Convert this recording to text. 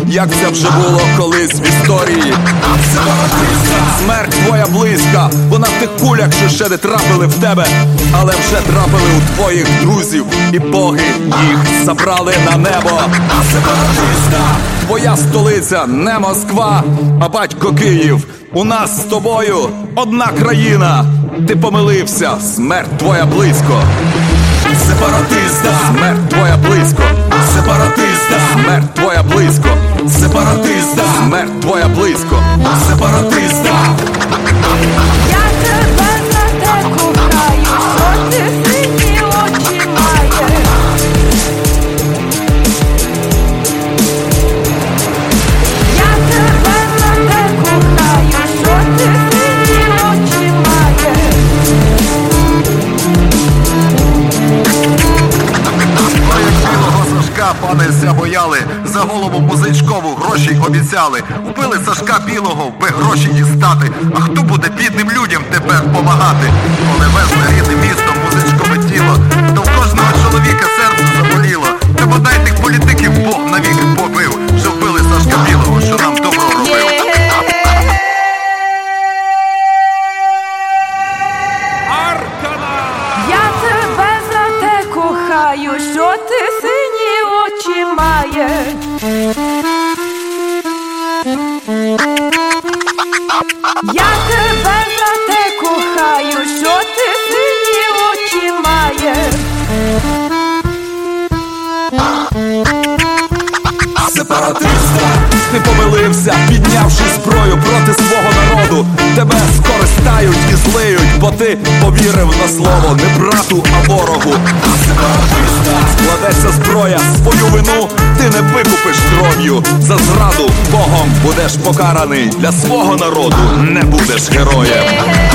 як це вже було колись в історії. Смерть твоя близька, вона в тих кулях, що ще не трапили в тебе, але вже трапили у твоїх друзів, і боги їх забрали на небо. Твоя столиця не Москва, а батько Київ. У нас з тобою одна країна. Ти помилився, смерть твоя близько. Сепаратиста, смерть твоя близько. Сепаратиста, смерть твоя близько. Сепаратиста, смерть твоя близько. Сепаратиста. Я тебе за те кохаю, що ти сині очі маєш. Я тебе за те кохаю, що ти сині очі маєш. Білого Сашка, пане, ся бояли, за голову музичкову гроші обіцяли. Убили Сашка білого, би гроші дістати. А хто буде бідним людям тепер помагати? Коли везли рідне місто, музичкове тіло, то в кожного чоловіка серце заболіло. Та бодай тих політиків Бог навіки побив, що вбили Сашка білого, що нам добро робив. Я тебе за те кохаю, що ти сині очі маєш. Я тебе за те кохаю, що ти сині очі маєш. Сепаратиста, ти помилився, піднявши зброю проти свого народу. Тебе скористають і злиють, бо ти повірив на слово не брату, а ворогу. Сепаратиста, складеться зброя, свою вину ти не викупиш кров'ю. За зраду Богом будеш покараний, для свого народу не будеш героєм.